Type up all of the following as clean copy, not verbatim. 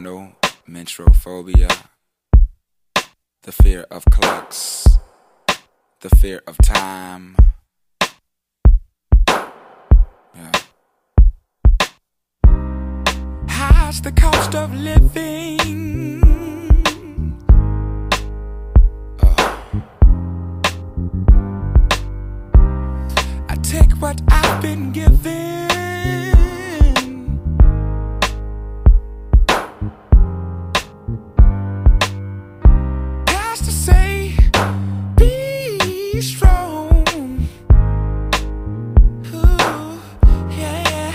Chronomentrophobia, the fear of clocks, the fear of time. Yeah. High's the cost of living. I take what I've been given. Has to say, be strong. Ooh, yeah.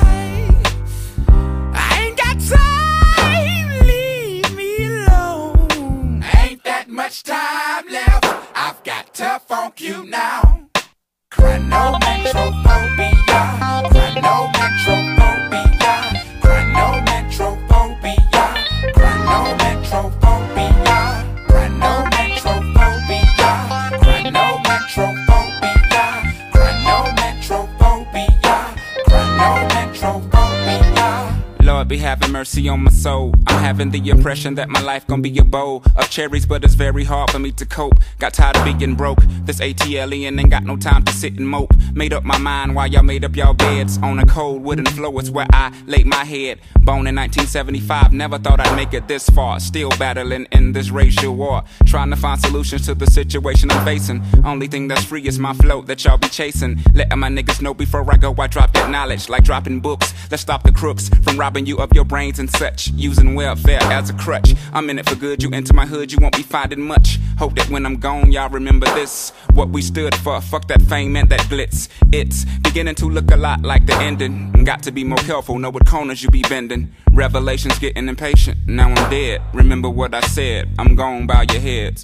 I ain't got time, leave me alone. Ain't that much time left, I've got to funk you now. Chronomentrophobia, chronomentrophobia, chronomentrophobia, chronomentrophobia, chronomentrophobia, chronomentrophobia, chronomentrophobia, chronomentrophobia. Lord be having mercy on my soul. I'm having the impression that my life gon' be a bowl of cherries, but it's very hard for me to cope. Got tired of being broke. This ATLien ain't got no time to sit and mope. Made up my mind while y'all made up y'all beds. On a cold wooden floor is where I laid my head. Born in 1975, never thought I'd make it this far. Still battling in this racial war, trying to find solutions to the situation I'm facing. Only thing that's free is my float that y'all be chasing. Letting my niggas know before I go, I drop that knowledge like dropping books. Let's stop the crooks from robbing you of your brains and such, using welfare as a crutch. I'm in it for good, you into my hood, you won't be finding much. Hope that when I'm gone, y'all remember this, what we stood for. Fuck that fame and that glitz. It's beginning to look a lot like the ending. Got to be more careful, know what corners you be bending. Revelations getting impatient, now I'm dead. Remember what I said, I'm gone, bow your heads.